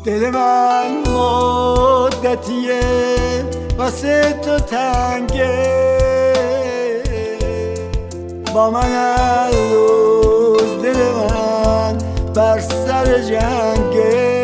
دل من مدتیه واسه تو تنگه، با من هر روز دل من بر سر جنگه.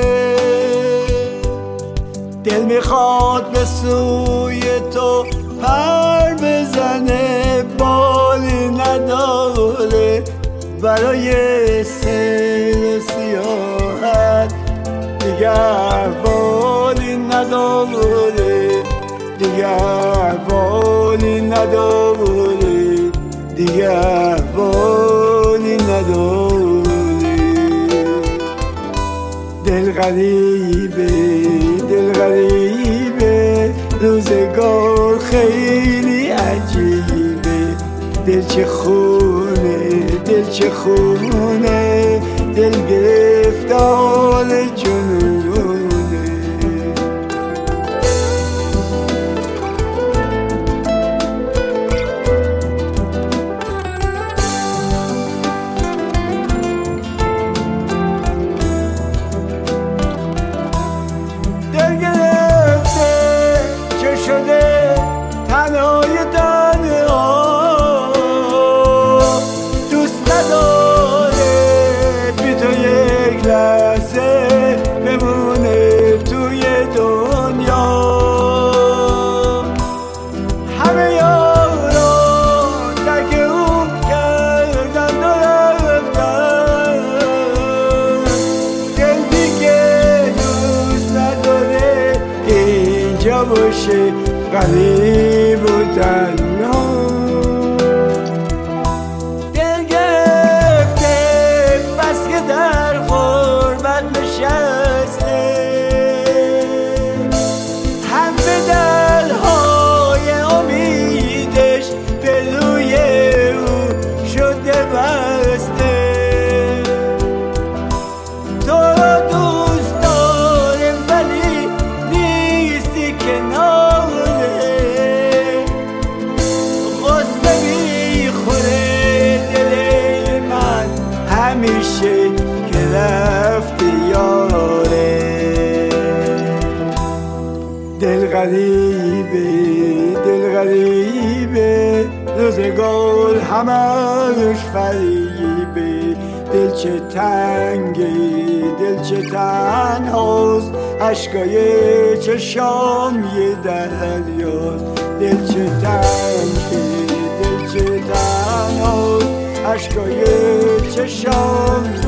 دل میخواد به سوی تو پر بزنه، بالی نداره برای سیر سیاحت، دیگه احوالی نداره، دیگه احوالی نداره، دیگه احوالی نداره. دل غریبه، دل غریبه، روزگار خیلی عجیبه. دل چه خونه، دل چه خونه، دل گرفتار جنونه. دل گرفته چه شده تنهای تنها، دوست نداره بی تو یک لحظه بمونه توی دنیا. همه یاران ترک اون کردن و رفتن، دل دیگه دوست نداره اینجا باشه غریب و تنها. دل گرفته بس که در غربت نشسته، همه درهای امیدش به روی او شده بسته. تو را دوست داره ولی نیستی کناره، غصه میخوره دل من همیشه که رفتی یاره. دل غریبه، دل غریبه، روزگار همش فریبه. دل چه تنگه، دل چه تنهاست، عشقای چشام یه دریاست. دل چه تنگه، دل چه تنهاست، عشقای چشام